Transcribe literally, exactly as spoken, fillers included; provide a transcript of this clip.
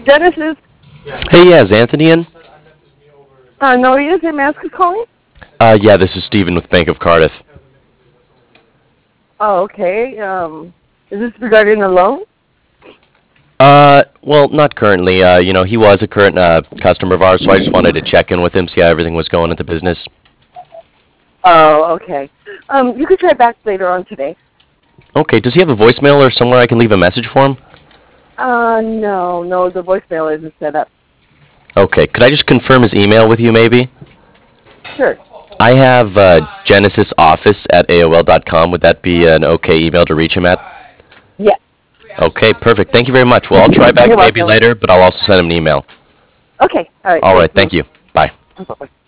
Genesis. Hey, yeah, is Anthony in? Uh, no, he is. Hey, Mask is calling. Uh, yeah, this is Steven with Bank of Cardiff. Oh, okay. Um, is this regarding a loan? Uh, well, not currently. Uh, you know, he was a current uh, customer of ours, so I just wanted to check in with him, see how everything was going at the business. Oh, okay. Um, you could try back later on today. Okay, does he have a voicemail or somewhere I can leave a message for him? Uh, no, no, the voicemail isn't set up. Okay, could I just confirm his email with you, maybe? Sure. I have uh, genesisoffice at A O L dot com. Would that be an okay email to reach him at? Yeah. Okay, perfect. Thank you very much. Well, I'll try back You're maybe welcome. later, but I'll also send him an email. Okay. All right. All right, Thank thank you. Bye. you. Bye-bye.